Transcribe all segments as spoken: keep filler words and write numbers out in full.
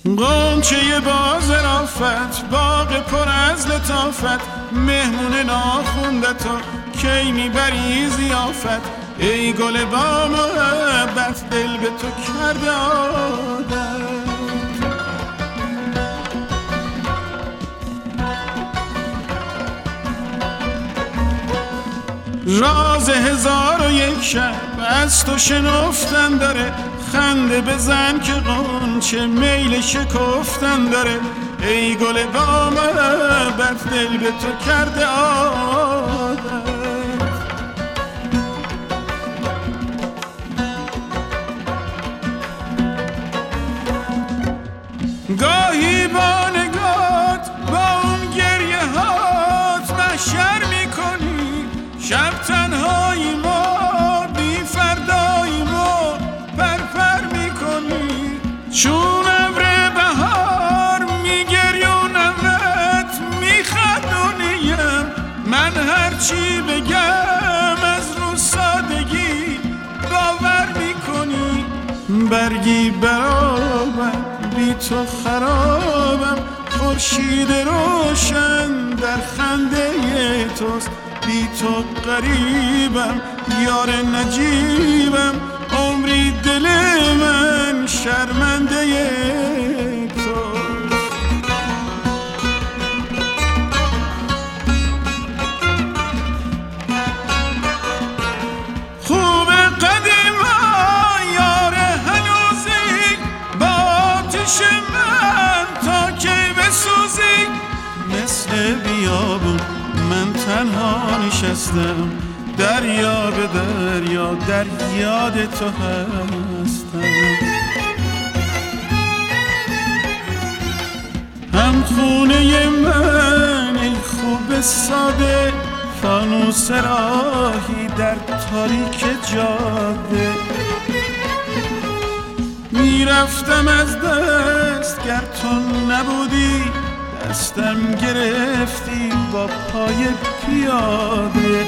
غنچه با ظرافت، باغ پر از لطافت، مهمون ناخونده تو کی میبری ضیافت. ای گل با محبت، دل به تو کرده عادت. راز هزار و یک شب از تو شنفتن داره، خنده بزن که غنچه میل شکفتن داره. ای گل با محبت، دل به تو کرده عادت. گاهی با نگات، با اون گریه هات محشر میکنی. شب تنهایی ما، بی فردایی ما پرپر میکنی. چون ابر بهار میگریونمت، میخندونیم. من هرچی بگم از رو سادگی باور میکنی. برگی برابم، بی تو خرابم. خورشید روشن در خنده توست، بی تو غریبم. یار نجیبم، عمری دل من شرمنده توست. خوب قدیما یار هنوزی، با آتش من تا کی بسوزی. مثل بیابون من تنها نشستم، دریا به دریا در یاد تو هستم. هم خونه من ای خوب ساده، فانوس راهی در تاریک جاده. میرفتم از دست گر تو نبودی، دستم گرفتی با پای پیاده.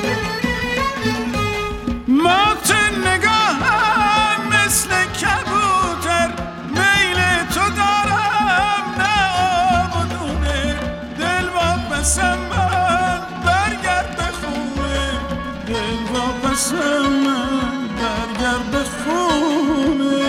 مات نگاهم مثل کبوتر، میل تو دارم نه آب و دونه. دل واپسم من برگرد به خونه، دل واپسم من برگرد به خونه.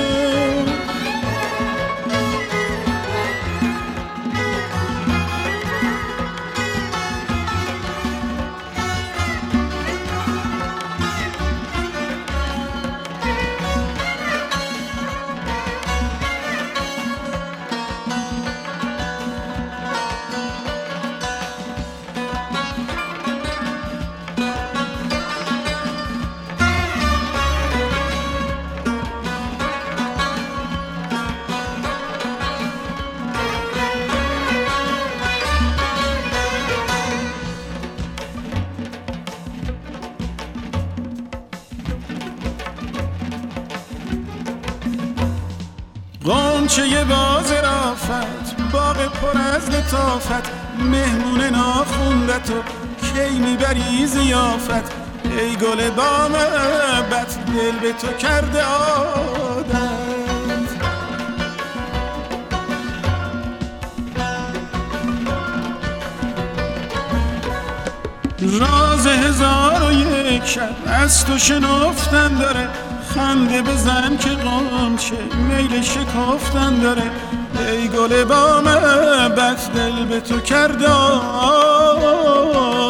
غنچه با ظرافت، باغ پر از لطافت، مهمون ناخونده تو کی میبری ضیافت. ای گل با محبت، دل به تو کرده عادت. راز هزار و یک شب از تو شنفتن داره، خنده بزن که غنچه میل شکفتن داره. ای گل با محبت، دل به تو کرده